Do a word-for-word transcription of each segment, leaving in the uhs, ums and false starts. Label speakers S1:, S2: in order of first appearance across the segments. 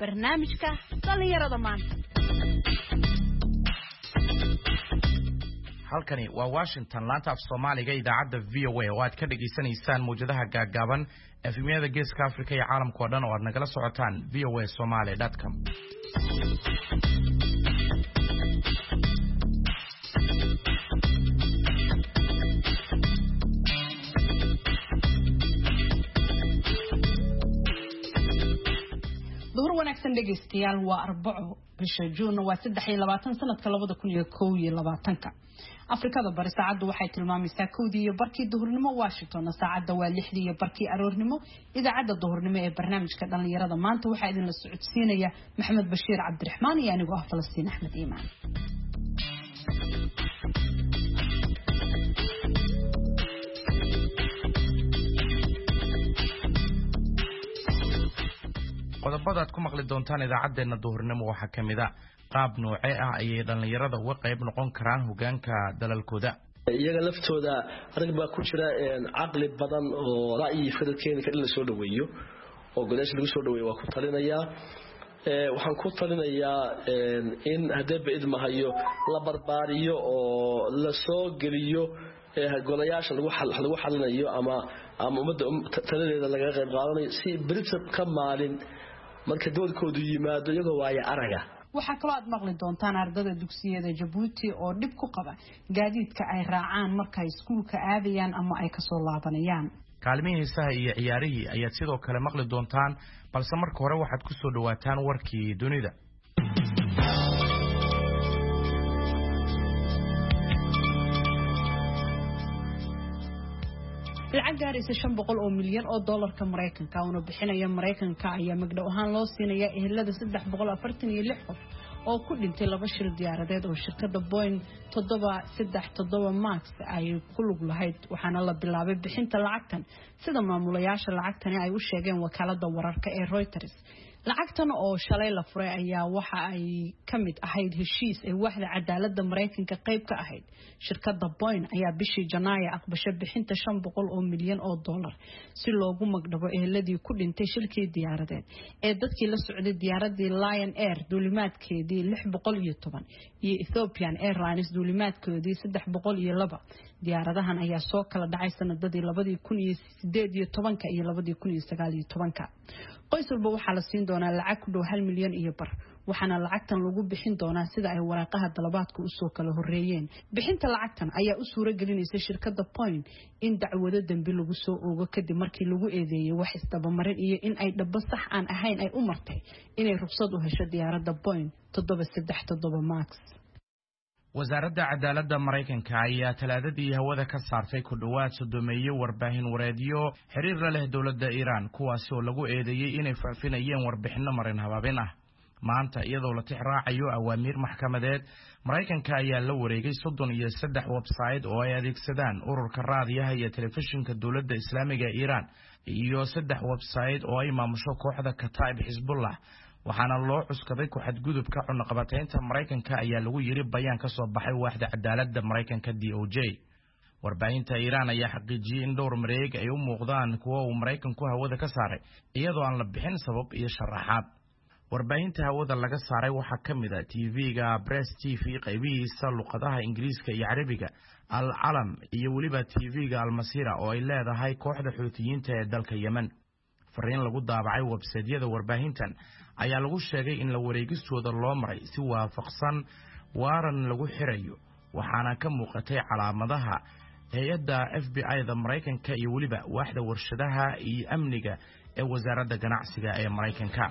S1: barnaamijka dhalinyarada maanta.
S2: halkani waa Washington laanta af Soomaaliga idaacadda V O A oo aad ka dhageysanaysaan muujadaha gaagaaban efemiyada Geeska Afrika iyo caalamka oo dhan oo aad nagala socotaan v o a somali dot com.
S1: duhur wanaagsan dhegeystayaal waa arbaco bisha June waa saddex iyo labaatan sanadka labada kun iyo kow iyo labaatanka. Afrikada bari saacadu waxay tilmaamaysaa kowdii iyo barkii duhurnimo, Washington saacada waa lixdii iyo barkii aroornimo. Idaacadda duhurnimo ee barnaamijka dhalinyarada maanta waxaa idin la socodsiinaya Maxamed Bashiir Cabdiraxmaan iyo anigu ah Falastiin Axmed Iimaan.
S2: qodobada aad ku maqli doontaan idaacadeena duhurnimo waxa kamid ah qaab noocee ah ayay dhalinyarada uga qayb noqon karaan hogaanka dalalkooda.
S3: iyaga laftooda arag baa ku jira aqli badan oo ra'yi fikirkeena ka soo dhaweeyo oo go'aansho lagu soo dhaweeyo waa ku talinayaa ee waxaan ku talinayaa in haddaba idmahayo la barbaariyo oo la soo geliyo golayaasha lagu xal lagu xalinayo ama ama umada taladeeda laga qayb qaadanayo si Britain ka maalin marka doodkoodu yimaado iyaga waaya araga.
S1: waxaa kaloo aad maqli doontaan ardayda dugsiyada Djibouti oo dib ku qaba gaadiidka ay raacaan marka ay iskuulka aadayaan ama ay ka soo laabanayaan.
S2: kaalmihiisaha iyo ciyaarihii ayaad sidoo kale maqli doontaan, balse marka hore waxaad ku soo dhawaataan warkii dunida.
S1: lacag gaaraysa shan boqol oo milyan oo dollarka Mareykanka oo bixinaya Mareykanka ayaa magdhow ahaan loo siinaya ehelada saddex boqol afartan iyo lix qof oo ku dhintay laba shil diyaaradeed oo shirkadda Boeing toddoba saddex toddoba Max ay ku lug lahayd, waxaana la bilaabay bixinta lacagtan sida maamulayaasha lacagtani ay u sheegeen wakaaladda wararka ee Reuters. lacagtan oo shalay la furay ayaa waxa ay kamid ahayd heshiis ay waaxda cadaaladda Mareykanka qayb ka ahayd. shirkadda Boeing ayaa bishii Janaayo aqbashay bixinta shan boqol oo milyan oo dollar si loogu magdhabo eheladii ku dhintay shilkii diyaaradeed ee dadkii la socday diyaaradii Lion Air duulimaadkeedii lix boqol iyo toban iyo Ethiopian Airlines duulimaadkoodii saddex boqol iyo laba. diyaaradahan ayaa soo kala dhacay sanadadii labada kun iyo siddeed iyo tobanka iyo labada kun iyo sagaal iyo tobanka. qoys walba waxaa la siin doonaa lacag ku dhow hal milyan iyo bar, waxaana lacagtan lagu bixin doonaa sida ay waraaqaha dalabaadka u soo kala horeeyeen. bixinta lacagtan ayaa u suura gelinaysa shirkadda Boeing in dacwado dambi lagu soo oogo kadib markii lagu eedeeyay wax isdabamarin iyo in ay dhabo sax aan ahayn ay u martay inay ruqsad u hesho diyaaradda Boeing toddoba saddex toddoba Max.
S2: wasaaradda cadaaladda Mareykanka ayaa talaadadii hawada ka saartay ku dhawaad sodomeeyo warbaahin wareedyo xiriir la leh dawladda Iran kuwaas oo lagu eedeeyay inay faafinayeen warbixino marin habaabin ah. maanta iyadoo la tixraacayo awaamiir maxkamadeed, Mareykanka ayaa la wareegay soddon iyo saddex website oo ay adeegsadaan ururka raadiyaha iyo telefishinka dawladda Islaamiga ee Iran iyo saddex website oo ay maamusho kooxda Kataib Hezbollah, waxaana loo cuskaday ku xadgudubka cunaqabataynta Mareykanka ayaa lagu yiri bayaan ka soo baxay waaxda cadaaladda Mareykanka D O J. warbaahinta Iran ayaa xaqiijiyay in dhowr mareeg ay u muuqdaan kuwa uu Mareykanku hawada ka saaray iyadoo aan la bixin sabab iyo sharaxaad. warbaahinta hawada laga saaray waxaa kamid ah T V-ga Press T V qaybihiisa luqadaha Ingiriiska iyo Carabiga, Al Alam iyo waliba T V-ga Al Masira oo ay leedahay kooxda Xuutiyiinta ee dalka Yemen. fariin lagu daabacay website-yada warbaahintan ayaa lagu sheegay in la wareegistooda loo maray si waafaqsan waaran lagu xirayo, waxaana ka muuqatay calaamadaha hay'adda F B I-da Mareykanka iyo waliba waaxda warshadaha iyo amniga ee wasaaradda ganacsiga ee Mareykanka.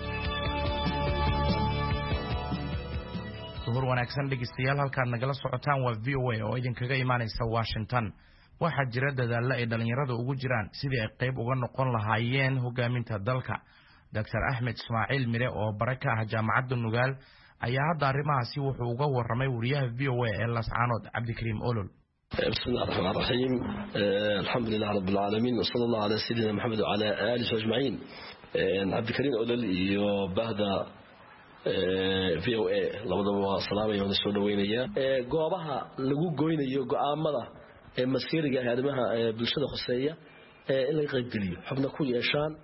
S2: duhur wanaagsan dhegeystayaal, halkaad nagala socotaan waa V O A oo idinkaga imaanaysa Washington. waxaa jira dadaalo ay dhalinyarada ugu jiraan sidii ay qayb uga noqon lahaayeen hogaaminta dalka. Doctor Ahmed Ismaaciil Mire oo baraka ah jaamacadda Nugaal ayaa hadda arrimahaasi wuxuu uga warramay wariyaha V O A ee Lascaanood Cabdikariim Olol.
S3: بسم الله الرحمن الرحيم. الحمد لله رب العالمين وصلى الله على سيدنا محمد وعلى آله أجمعين. cabdikariim Olol iyo bahda V O A labadaba salaamay oo soo dhaweynaya goobaha lagu goynayo go'aamada ee masiiriga ah arrimaha bulshada khuseeya ee in la qayb geliyo xubno ku yeeshaan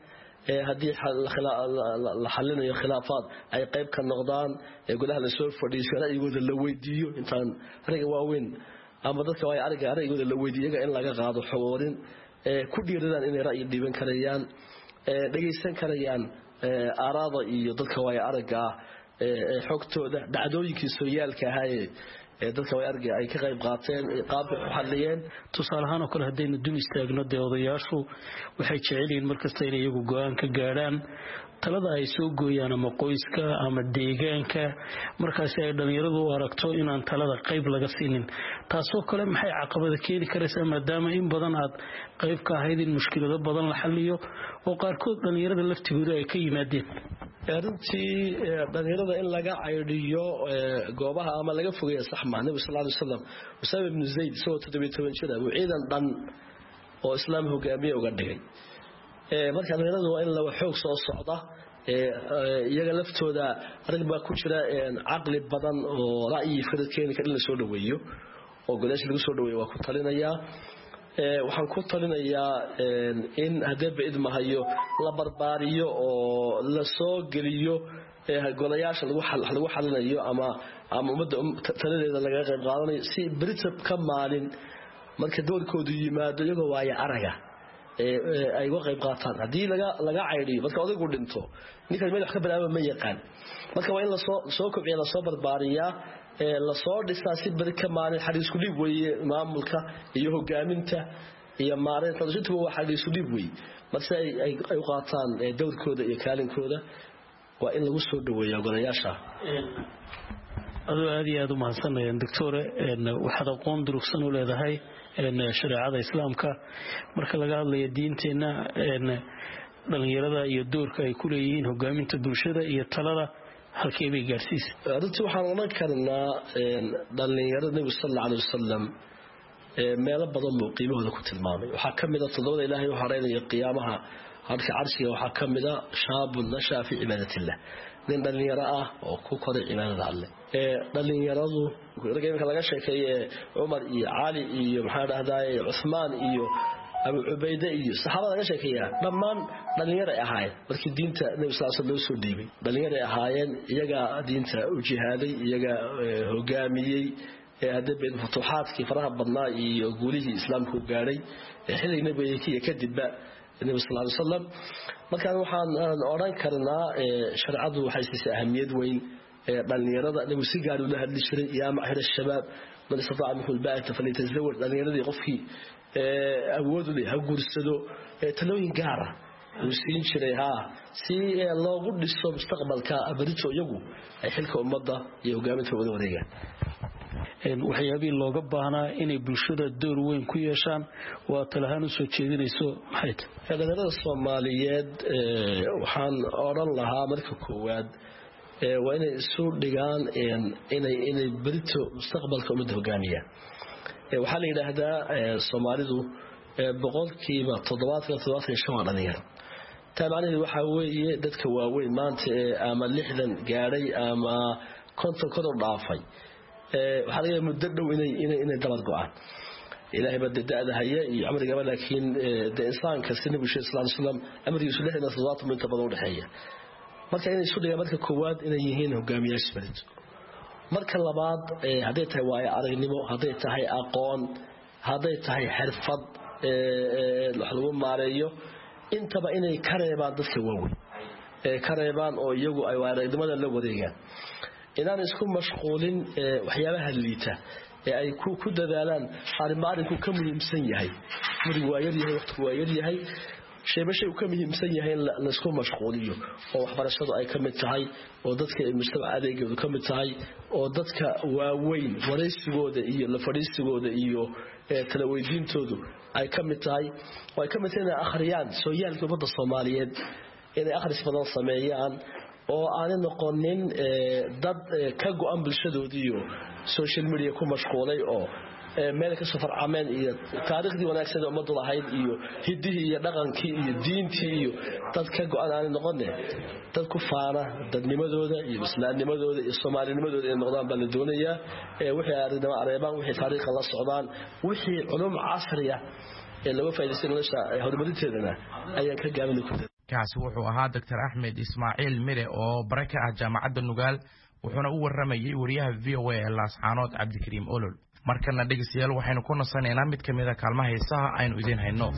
S3: haddii la xalinayo khilaafaad ay qayb ka noqdaan gudaha la soo fadhiiso ra'yigooda la weydiiyo intaan ra'yiga waaweyn ama dadka way ariga ra'yigooda la weydiiyo in laga qaado xogoorin ku dhiiradaan inay ra'yi dhiiban karayaan dhageysan karayaan aaraada iyo dadka way ariga xogtooda dhacdooyinkii sooyaalka ahaa ee dadka way argay ay ka qayb qaateen qaab u xaliyeen
S4: tusaalahaan oo kale hadaynu dul istaagno de odayaashu waxay jecel yihiin markasta inay iyagu go'aan ka gaaraan talada ay soo gooyaan ama qoyska ama deegaanka markaas ay dhalinyaradu u aragto inaan talada qayb laga siinin taasoo kale maxay caqabada keeni karaysaa maadaama in badan aad qayb ka ahayd in mushkilado badan la xaliyo oo qaarkood dhalinyarada laftigooda ay ka yimaadeen
S3: runtii dhalinyarada in laga caydiyo goobaha ama laga fogeeyo saxma nabi sallallahu alayhi wasallam Usaama ibn Zayd soo toddoba iyo toban jir ah ciidan dhan oo islaam hogaamiye uga dhigay ee marka dhalinyaradu waa in la xoog soo socda ee iyaga laftooda arag baa ku jira aqli badan oo ra'yi firkeena ka la soo dhaweeyo oo godash lagu soo dhaweeyo waa ku talinayaa ee waxaan ku talinayaa in hadaba idmahayo la barbaariyo oo la soo geliyo ee golayaasha lagu xal lagu xalinayo ama ama umada taladeeda laga qayb qaadanayo si britab ka maalin marka doorkoodu yimaado iyaga waaya araga ee ay uga qayb qaataan hadii laga laga cayriyo marka odaygu dhinto ninka meel wax ka bilaabo ma yaqaan marka waa in la soo soo kobciyo la soo barbaariyaa ee la soo dhisaa si bari ka maalin xariis ku dhib weeye maamulka iyo hogaaminta iyo maareynta dadku waa xariis ku dhib weeye marka ay ay qaataan doorkooda iyo kaalinkooda waa in lagu soo dhaweeyo golayaasha
S4: adoo aad iyo aad u mahadsanayeen doctore waxaad aqoon durugsan u leedahay shariicada islaamka marka laga hadlayo diinteena dhalinyarada iyo doorka ay ku leeyihiin hogaaminta bulshada iyo talada halkee bay gaarsiisay
S3: runtii waxaan oran karnaa dhalinyarada nabi sallallahu alayhi wasallam meel badan oo qiimahooda ku tilmaamay waxa kamid ah todobada ilaahay oo hareynaya qiyaamaha halka carshiga waxa kamid ah shaabun nasha fi ibadatillah nin dhalinyaro ah oo ku koray cibaadada Alle ee dhalinyaradu ragayga laga sheekeeyay Umar iyo Ali iyo maxaa dhahday Uthman iyo Abu Ubayda iyo saxaabada laga sheekeeyay dhamaan dhalinyaro ay ahaayeen markii diinta Nabi sallallahu alayhi wasallam soo dhiibay dhalinyaro ay ahaayeen iyaga diinta u jihaaday iyaga hogaamiyay ee hadaba futuuhaadkii faraha badnaa iyo guulihii islaamku gaaray xilli nabiga kadib النبي صلى الله عليه وسلم markaan waxaan oran karnaa sharciyadu waxay siisay ahamiyad weyn ee dhalinyarada inuu si gaar ah u hadli jiray yaa macahir shabaab man istata'a minhu al-ba'ata falyatazawwaj dhalinyarada qofkii awood u leh ha guursado talooyin gaar ah uu siin jiray ha si loogu dhiso mustaqbalka abadiyo iyagu ay xilka ummadda iyo hogaaminta wada wareegaan
S4: waxyaabii looga baahnaa inay bulshada door weyn ku yeeshaan waa talahaan u soo jeedinayso maxay
S3: tahay dhalinyarada Soomaaliyeed waxaan oran lahaa marka koowaad waa inay isu dhigaan inay inay barito mustaqbalka ummadda hogaamiya waxaa la yiraahdaa Soomaalidu boqolkiiba toddobaatan toddobaatan iyo shan dhalinyaro taamaanidu waxa weeye dadka waaweyn maanta ama lixdan gaaray ama konton kor dhaafay waxa laga muddo dhow inay inay inay dalad go'aan ilaahay bad da'da haya iyo amriga laakiin de insaanka sinabu sheekh sallallahu alayhi wasallam amrigiisu lixdan toddobaatan inta badan u dhaxeeya marka inay isu dhigaan marka koowaad inay yihiin hogaamiyayaasha barid marka labaad haday tahay waayo aragnimo haday tahay aqoon haday tahay xirfad ee wax lagu maareeyo intaba inay kareebaan dadka waaweyn ee kareebaan oo iyagu ay waaragnimada la wareegaan inaan isku mashquulin waxyaabaha liita ee ay ku ku dadaalaan arimaarinku ka muhiimsan yahay muri waayar yahay waqti waayar yahay sheeba shay ka muhiimsan yahay la isku mashquuliyo oo waxbarashadu ay ka mid tahay oo dadka mujtamaca adeegooda ka mid tahay oo dadka waaweyn wareysigooda iyo la fadhiisigooda iyo tala weydiintoodu ay ka mid tahay oo ay ka mid tahay akhriyaan sooyaalka ummadda Soomaaliyeed inay akhris badan sameeyaan oo aan noqonin dad ka go'an bulshadoodii iyo social media ku mashquulay oo meel ka soo farcameen iyo taariikhdii wanaagsan ee ummaddu lahayd iyo hiddihi iyo dhaqankii iyo diintii iyo dad ka go'an aan noqonin dad ku faana dadnimadooda iyo islaamnimadooda iyo soomaalinimadooda ay noqdaan bal doonaya ee wixii arrinta areebaan wixii taariikhda la socdaan wixii culum casri ah ee lagu faa'iideysan nolosha horumarinteedana ayaan ka gaabin ku
S2: kaasi wuxuu ahaa Doctor Axmed Ismaaciil Mire oo baraka ah jaamacadda Nugaal wuxuuna u waramayay wariyaha V O A ee Laascaanood Cabdikariim Olol. markana dhegeystayaal waxaynu ku nasanaynaa mid kamid ah kaalmaha heesaha aynu idin hayno.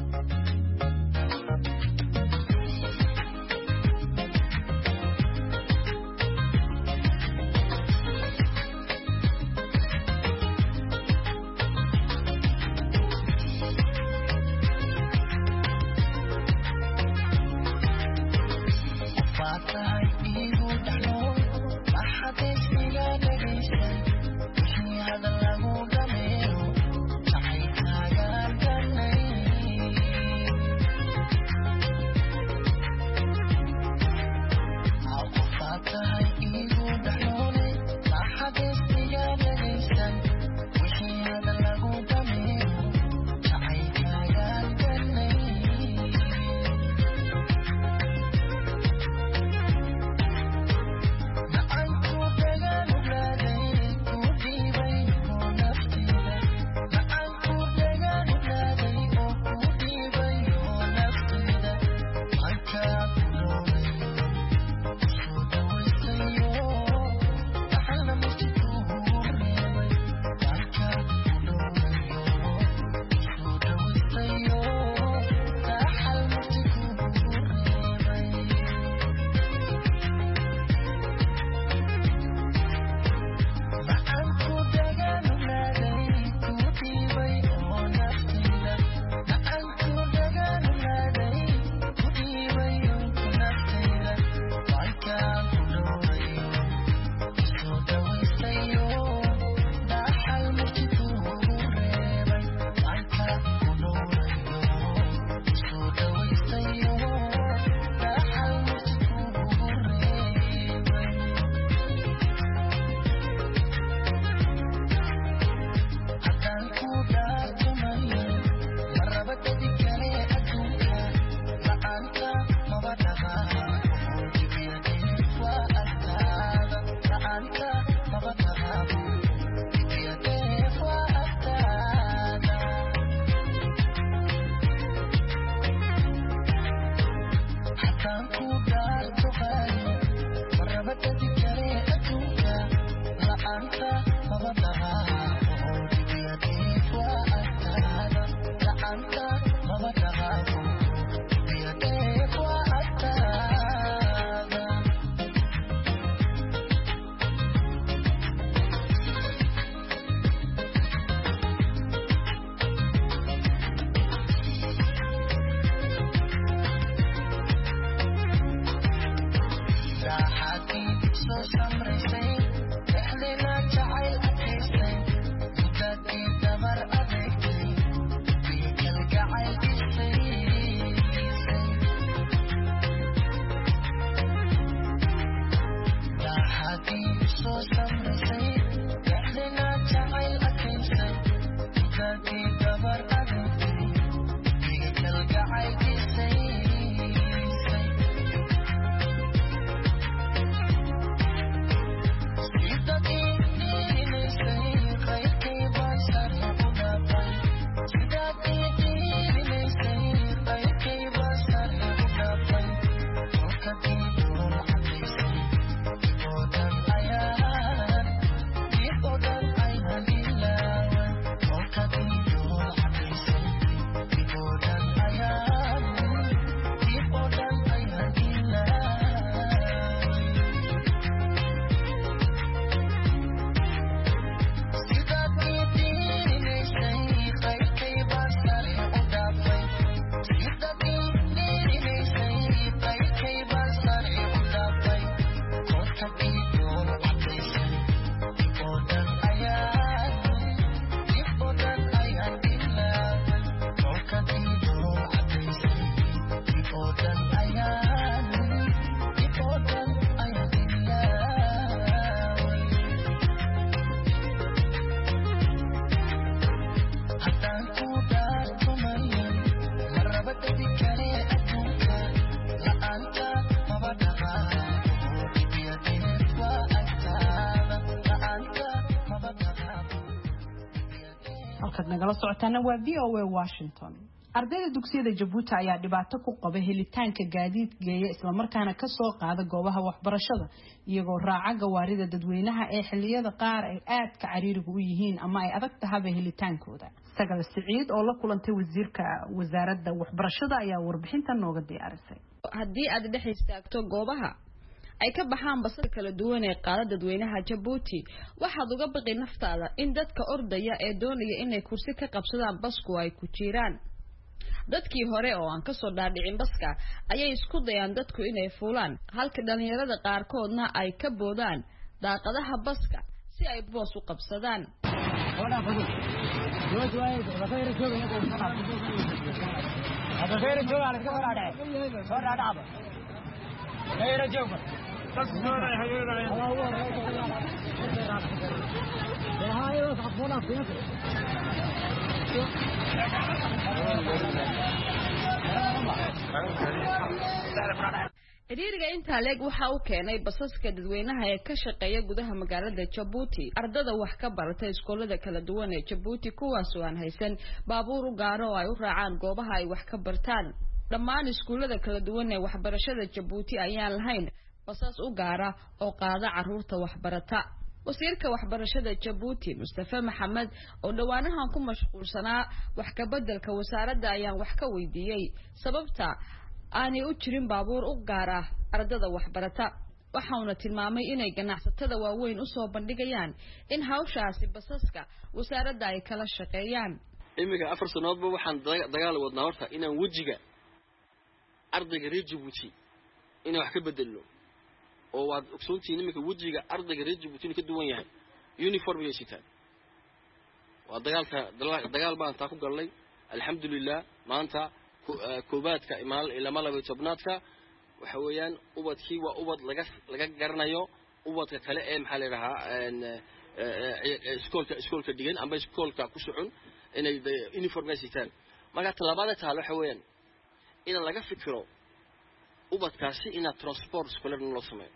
S1: nagala socotaana waa V O A Washington. ardayda dugsiyada Jabuuti ayaa dhibaato ku qaba helitaanka gaadiid geeya isla markaana ka soo qaada goobaha waxbarashada iyagoo raaca gawaarida dadweynaha ee xilliyada qaar ay aad ka cariiriga u yihiin ama ay adag tahay helitaankooda. Sagal Siciid oo la kulantay wasiirka wasaaradda waxbarashada ayaa warbixintan nooga diyaarisay.
S5: Haddii aad dhex istaagto goobaha ay ka baxaan basas kala duwan ee qaada dadweynaha Jabuuti waxaad uga baqi naftaada in dadka ordaya ee doonaya inay kursi ka qabsadaan basku ay ku jiraan. dadkii hore oo aan ka soo dhaadhicin baska ayay isku dayaan dadku inay fuulaan halka dhalinyarada qaarkoodna ay ka boodaan daaqadaha baska si ay boos u qabsadaan. Xiriirka inta leeg waxa uu keenay basaska dadweynaha ee ka shaqeeya gudaha magaalada Jabuuti ardada wax ka barata iskoolada kala duwan ee Jabuuti kuwaas oo aan haysan baabuur u gaar ah oo ay u raacaan goobaha ay wax ka bartaan. Dhammaan iskoolada kala duwan ee waxbarashada Jabuuti ayaan lahayn basas u gaar ah oo qaada caruurta waxbarata. wasiirka waxbarashada Jabuuti Mustafa Maxamed oo dhawaanahan ku mashquulsanaa wax ka bedelka wasaaradda ayaan wax ka weydiiyay sababta aanay u jirin baabuur u gaar ah ardada waxbarata. waxaana tilmaamay inay ganacsatada waaweyn u soo bandhigayaan in hawshaasi basaska wasaaradda ay kala shaqeeyaan.
S6: imiga afar sanadoodba waxaan dagaal wadnaa horta inaan wajiga ardayga reer Jabuuti inaan wax ka bedelno oo waad ogsoontiin imika wajiga ardayga reer Jabuuti ka duwan yahay uniform ay sitaan. waa dagaalka dagaal baan taa ku galnay alxamdulillah maanta koobaadka imaal ila malaba tobnaadka waxa weeyaan ubadkii waa ubad laga laga garanayo ubadka kale ee maxaa la yiraahdaa iskoolka iskoolka dhigan amba iskoolka ku socon inay uniform ay sitaan. marka talaabada taalo waxa weeyaan in laga fikiro ubadkaasi ina transport scholar loo sameeyo.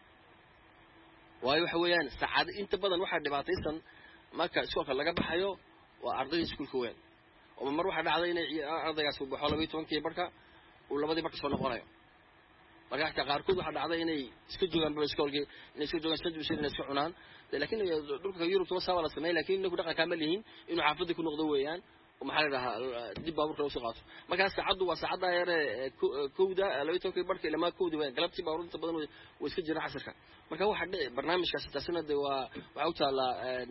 S6: waayo waxa weeyaan saacad inta badan waxa dhibaataysan marka iskoolka laga baxayo waa ardayda iskoolka weyn oo mar waxa dhacday inay ardaygaas u baxo laba iyo toban barka oo labadii barka soo noqonayo. marka ka qaarkood waxa dhacday inay iska joogaan iskoolkii inay iska joogaan saddex sano iska cunaan laakiin dhulka Yurub soo saawala sameeyay laakiin inuu dhaqan kaamil yihiin inuu xaafadda ku noqdo weeyaan oo maxaa la yiraahdaa dib baabuurka loo soo qaato. marka saacadu waa saacada yar kowda laba iyo toban barka ilaa ma kowda weeyaan galabtii baabuurta badan way iska jiraan casarka. marka waxa barnaamijkaas taasina waa waxa u taala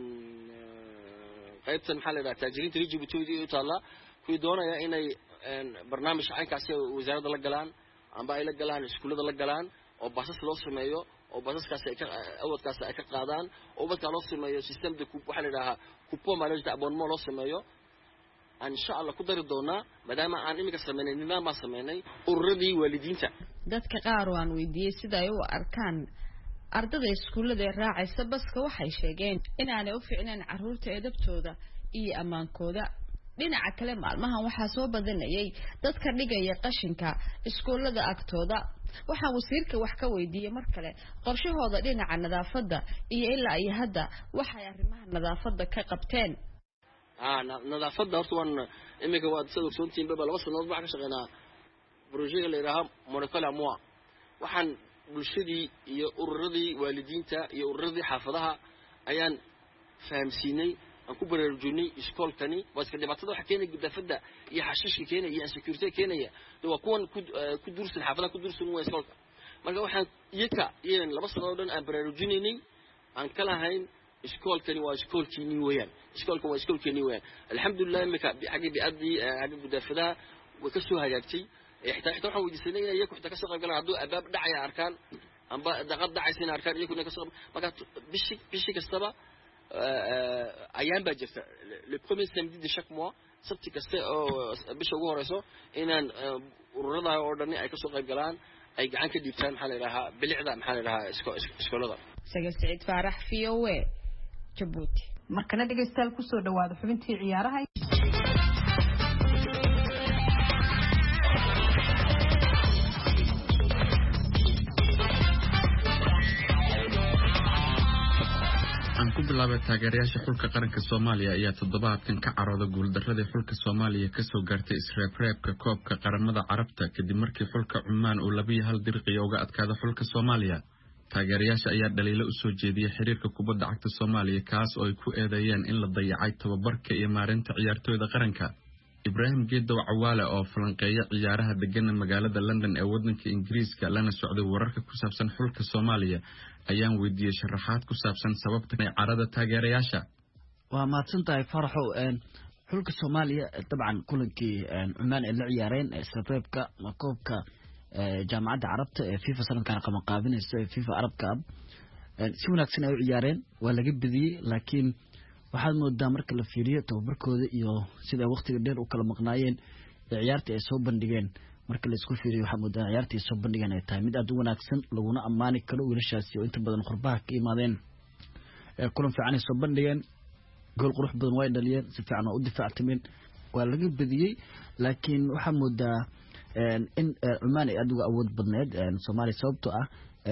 S6: qaybtan maxaa la yiraahdaa taajiriinta Jabuuti u taala kuwi doonaya inay barnaamij aynkaas wasaaradda la galaan amba ay la galaan iskuulada la galaan oo basas loo sameeyo oo basaskaas ay ka awadkaas ay ka qaadaan oo badka loo sameeyo systemka waxa la yiraahdaa coupon management abonnement loo sameeyo. insha Allah ku dari doona maadaama aan imika sameeynay nidaam ma sameeynay ururadii waalidiinta.
S5: dadka qaar waan weydiiyay sida ay u arkaan ardada iskuulada raacaysa baska waxay sheegeen inaanay u fiicnaan caruurta edabtooda iyo amaankooda. dhinaca kale maalmahan waxaa soo badanayay dadka dhigaya qashinka iskuulada agtooda. waxaa wasiirka wax ka weydiiyay mar kale qorshahooda dhinaca nadaafadda iyo ilaa ay hadda waxay arrimaha nadaafadda ka qabteen.
S6: ah nadaafadda horta waan imika waad soo ogsoontiin baba laba sanadood baa ka shaqeynaa project la yiraahdo Monacola Moa. waxaan bulshadii iyo ururadii waalidiinta iyo ururadii xaafadaha ayaan fahamsiinay aan ku baraarujinay iskoolkani waa iska dhibaatada waxa keenay gudaafada iyo xashiishka keenay iyo security keenaya waa kuwan ku dursan xaafadaha ku dursan waa iskoolka. marka waxaan iyaka iyo laba sanadood aan baraarujinaynay aan kala hayn iskoolkani waa iskoolkii weeyaan iskoolka waa iskoolkii weeyaan. alxamdulillah imika xaqi biadii xaqi gudaafada way ka soo hagaagtay. xitaa xitaa waxaan weydiisanay inay iyaku xitaa ka soo qayb galaan hadduu abaab dhacaya arkaan amba daqad dhacaysa arkaan iyaku ka soo marka bishi bishi kastaba ayaan baa jirta le premier samedi de chaque mois sabti kasta oo bisha ugu horeyso inaan ururada oo dhan ay ka soo qayb galaan ay gacan ka dhiibtaan maxaa la yiraahdaa bilicda maxaa la yiraahdaa iskoolada.
S5: Sagal Siciid Faarax V O A Jabuuti.
S1: markana dhageystayaal ku soo dhawaada xubintii ciyaaraha.
S7: aan ku bilaabay taageerayaasha xulka qaranka Soomaaliya ayaa toddobaadkan ka carooda guuldaradii xulka Soomaaliya ka soo gaartay isreebreebka koobka qaramada Carabta kadib markii xulka Cumaan uu laba iyo hal dirqi uga adkaado xulka Soomaaliya. Taageerayaasha ayaa dhaliilo u soo jeediyay xiriirka kubadda cagta Soomaaliya kaas oo ay ku eedeeyeen in la dayacay tababarka iyo maareynta ciyaartooyda qaranka. Ibrahim Geedow Cawaale oo falanqeeya ciyaaraha degan magaalada London ee wadanka Ingiriiska lana socday wararka ku saabsan xulka Soomaaliya ayaan weydiiyay sharaxaad ku saabsan sababta ay carada taageerayaasha.
S8: waa maadsantahay Faraxo een xulka Soomaaliya dabcan kulankii Cumaan ee la ciyaareen isreebreebka koobka jaamacadda Carabta ee FIFA sanadkan qaban qaabinayso ee FIFA Arab Cup si wanaagsan ay u ciyaareen waa laga badiyay laakiin waxaad moodaa marka la fiiriyo tababarkooda iyo sida waqtiga dheer u kala maqnaayeen ciyaarta ay soo bandhigeen marka la isku fiiriyo waxa moodaa ciyaarta ay soo bandhigeen ay tahay mid aad u wanaagsan laguna amaani karo wiilashaasi oo inta badan qurbaha ka imaadeen ee kulan fiican ay soo bandhigeen gool qurux badan way dhaliyeen si fiican oo u difaactameen waa laga badiyay laakiin waxa moodaa in Cumaan ay adigu awood badneed Soomaaliya sababtoo ah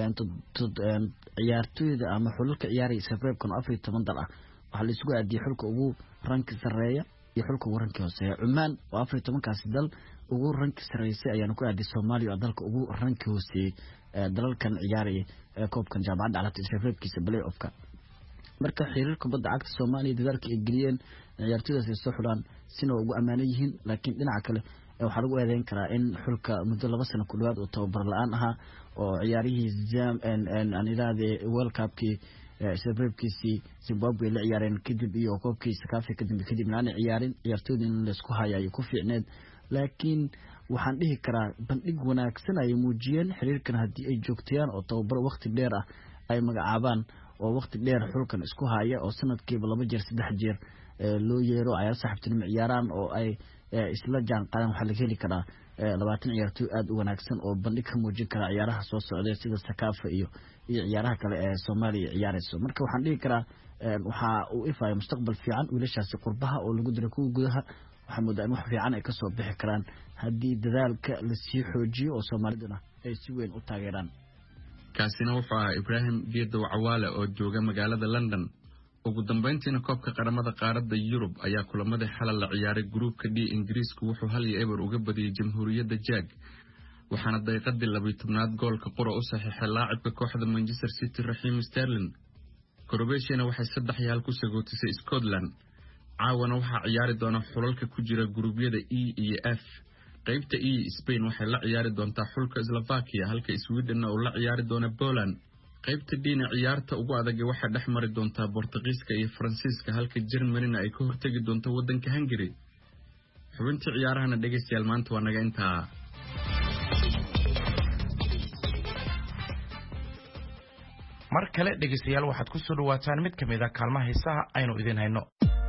S8: ciyaartooyda ama xulka ciyaaraya isreebreebkan afar iyo toban dal ah waxa la isugu aadiyay xulka ugu ranki sareeya iyo xulka ugu ranki hooseeya Cumaan waa afar iyo toban kaas dal ugu ranki sareeyay ayaan ku aadiyay Soomaaliya oo dalka ugu ranki hooseeyay dalalkan ciyaaraya koobkan jaamacadda Carabta isreebreebkiisa play-offka marka xiriirka kubadda cagta Soomaaliya dadaalka ay geliyeen ciyaartooydaas ay soo xulaan sina ugu amaanan yihiin laakiin dhinaca kale waxa lagu eedeyn karaa in xulka muddo laba sano ku dhawaad oo tababar la'aan ahaa oo ciyaarihii Zam and and iraade World Cup-kii isreebreebkiisii Zimbabwe la ciyaareen kadib iyo koobkii Sakafi kadib kadib aan ciyaarin ciyaartooyda in la isku hayayo ku fiicneed laakiin waxaan dhihi karaa bandhig wanaagsan ay muujiyeen xiriirkan haddii ay joogtayaan oo tababar waqti dheer ah ay magacaabaan oo waqti dheer xulkan isku haya oo sanadkiiba laba jeer saddex jeer loo yeero ay saaxiibtinimo ciyaaraan oo ay isla jaan qaadaan waxa la heli karaa labaatan ciyaartooy aad u wanaagsan oo bandhig ka muujin kara ciyaaraha soo socday sida Sakafa iyo iyo ciyaaraha kale ee Soomaaliya ciyaarayso marka waxaan dhihi karaa waxa uu ifaayo mustaqbal fiican wiilashaasi qurbaha oo lagu diray kuwa gudaha waxa moodaa in wax fiican ay ka soo bixi karaan haddii dadaalka la sii xoojiyo oo Soomaaliduna ay si weyn u taageeraan
S7: kaasina wuxuu ahaa Ibrahim Geedow Cawaale oo jooga magaalada London. ugu dambeyntiina koobka qaramada qaaradda Yurub ayaa kulamada xalal la ciyaaray gruupka D Ingiriisku wuxuu hal iyo eber uga badiyay Jamhuuriyadda Jaag waxaana daqiiqadii laba iyo tobnaad goolka qura u saxiixay laacibka kooxda Manchester City Raheem Sterling. Croatia waxay saddex iyo hal ku sagootisay Scotland. caawana waxaa ciyaari doona xulalka ku jira gruubyada E iyo F. qaybta E Spain waxay la ciyaari doontaa xulka Slovakia halka Sweden uu la ciyaari doona Poland. qaybta diina ciyaarta ugu adag waxay dhex mari doontaa Boortaqiiska iyo Faransiiska halka Germany ay ka hortagi doonto wadanka Hungary. xubinta ciyaarahana dhageystayaal maanta waa naga intaa.
S2: mar kale dhageystayaal waxaad ku soo dhawaataan mid kamid ah kaalmaha heesaha aynu idin hayno.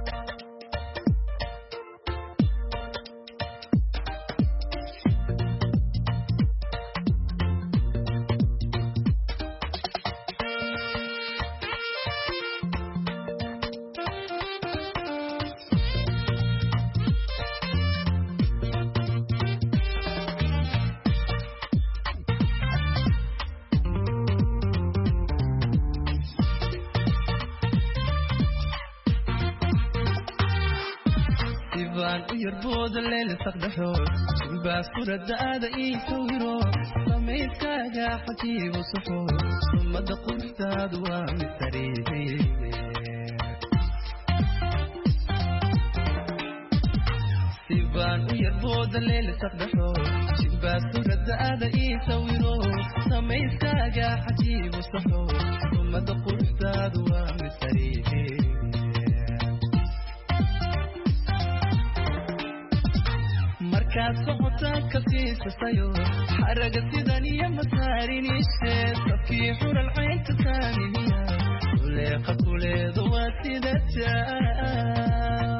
S9: يربود الليل صدحو بس فرد هذا يسويرو سميت كاجا حكي وصحو ثم دقوا استاد ومستريحي سيبان يربود الليل صدحو بس فرد هذا يسويرو سميت كاجا حكي وصحو ثم دقوا استاد ومستريحي markaad socotaa kasiisa sayo xaraga sidan iyo masaarin isheed sabkii xural caynta saaminiya uleeqa kuleedu waa sidataa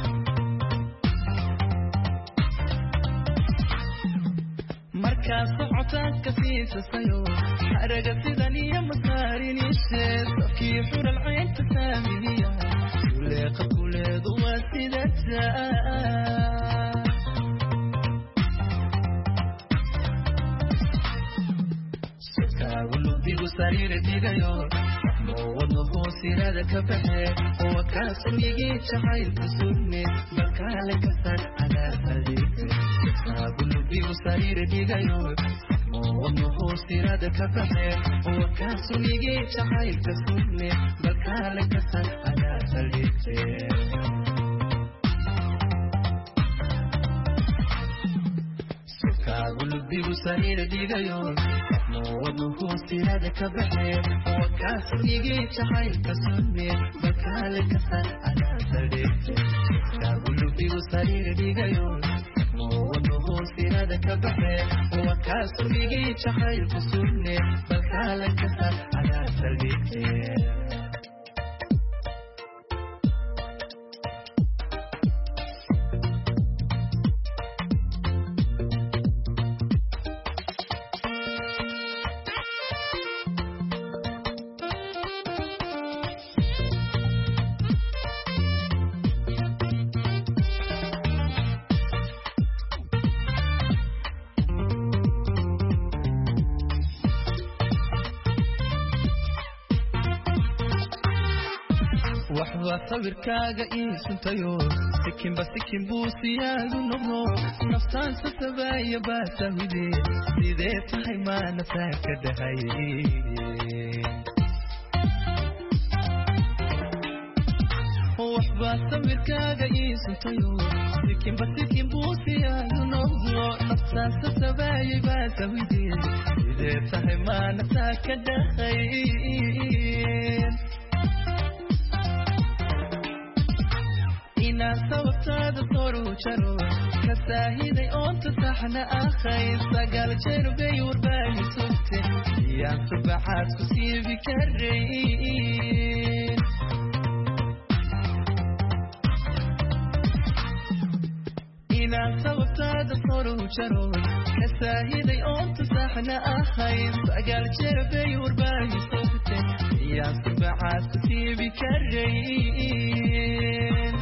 S9: markaad socotaa kasiisa sayo xaraga sidan iyo masaarin isheed sabkii xural caynta saaminiya uleeqa kuleedu waa sidataa digo salir digayo wadnahu sirada ka baxe oo kaasmigi jacayl kusulne balkaale ka sar cadaadalife abulubigu sariir dhigayo wadnahu sirada ka baxe oo kaasmigi jacayl kusulne balkaale ka sar cadaadalife abulubigu sariir dhigayo wadnahu sirada ka baxe oo kaasmigi jacayl kusulne balkaale ka sar cadaadalife abulubigu sariir dhigayo wadnahu sirada ka baxe oo kaasmigi jacayl kusulne balkaale ka sar cadaadalife sawirkaaga ii suntayo sikinba sikin buu siyaadu noqdo naftaan sasabaaya baasahide sidee tahay maa naftaan ka dhahay waxbaa sawirkaaga ii suntayo sikinba sikin buu siyaadu noqdo naftaan sasabaaya baasahide sidee tahay maa naftaan ka dhahay sababtaada soru jaro ka saahiday oonta saxna akhay sagaal jeer bay warbaahi sugte yaan subaxaad ku siibi karayn inaan sababtaada soru jaro ka saahiday oonta saxna akhay sagaal jeer bay warbaahi sugte yaan subaxaad ku siibi karayn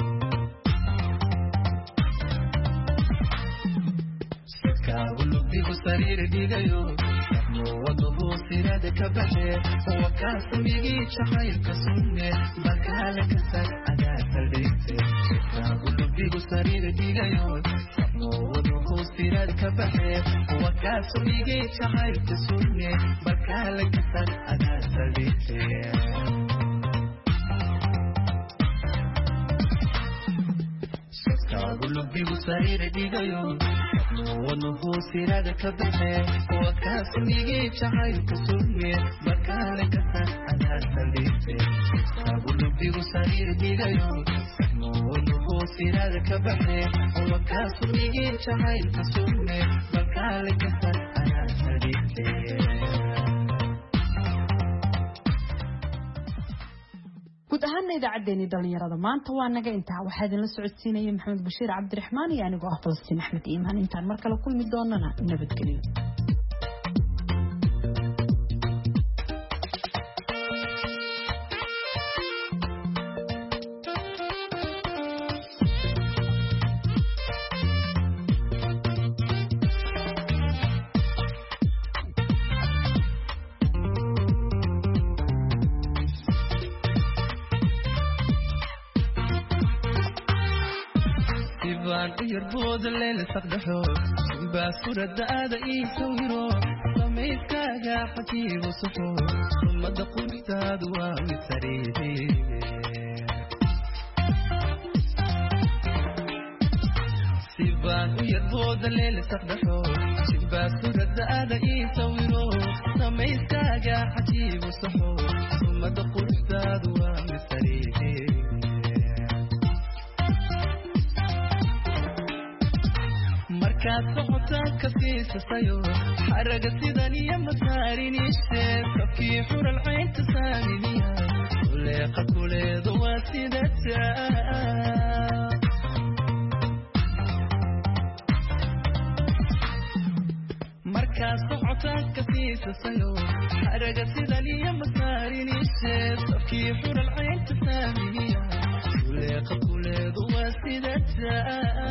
S9: abulubigu sariir dhigayo wadnahu sirada ka baxe oo kaasmigi jacayl kusulne balkaale ka sar cadaadalife abulubigu sariir dhigayo wadnahu sirada ka baxe oo kaasmigi jacayl kusulne balkaale ka sar cadaadalife abulubigu sariir dhigayo wadnahu sirada ka baxe oo kaasmigi jacayl kusulne balkaale ka sar cadaadalife abulubigu sariir dhigayo wadnahu sirada ka baxe oo kaasmigi jacayl kusulne balkaale ka sar cadaadalife
S1: guud ahaana idaacaddeenii dhalinyarada maanta waa naga intaa waxaa idinla socodsiinaya maxamed bashiir cabdiraxmaan iyo anigoo ah falastiin axmed iimaan intaan mar kale kulmi doonana nabadgelyo
S9: يربود الليل صدحو باسورة هذا يسويرو سميكاغا حكيب وصحو ثم دقوا بتاد ومتريدي سيبان يربود الليل صدحو باسورة هذا يسويرو سميكاغا حكيب وصحو ثم دقوا بتاد ومتريدي markaad socotaan ka siisasayo xaraga sidan iyo masaariniste sabkii xural caynta saaminiya uleeqa kuleedu waa sidata markaad socotaan ka siisasayo xaraga sidan iyo masaariniste sabkii xural caynta saaminiya uleeqa kuleedu waa sidata